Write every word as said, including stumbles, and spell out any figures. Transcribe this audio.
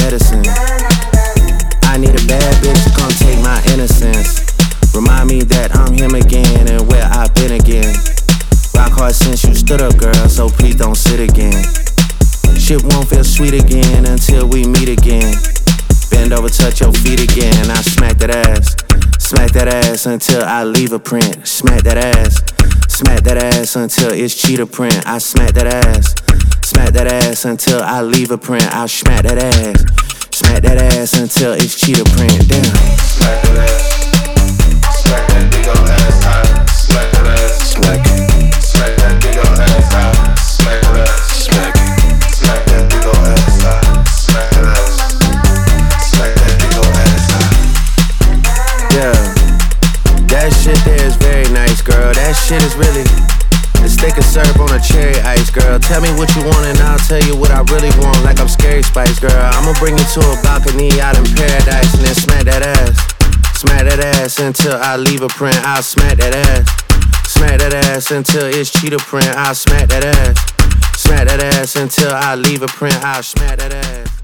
medicine. I need a bad bitch to come take my innocence. Remind me that I'm him again and where I've been again. Rock hard since you stood up, girl, so please don't sit again. Shit won't feel sweet again until we meet again. Bend over, touch your feet again. I smack that ass, smack that ass until I leave a print. Smack that ass, smack that ass until it's cheetah print. I smack that ass, smack that ass until I leave a print. I smack that ass, smack that ass until it's cheetah print. Damn. Smack that ass, smack that big ol' ass high. Smack that ass, smack it. Smack that big ol' ass high. Smack that ass, smack it. Smack that big ol' ass high. Smack that ass, smack that big ol' ass high. Yeah, that shit there is very nice, girl. That shit is really the stick of syrup on a cherry ice, girl. Tell me what you want and I'll tell you what I really want. Like I'm Scary Spice, girl. I'ma bring you to a balcony out in paradise and then smack that ass, smack that ass until I leave a print. I'll smack that ass, smack that ass until it's cheetah print. I'll smack that ass, smack that ass until I leave a print. I'll smack that ass.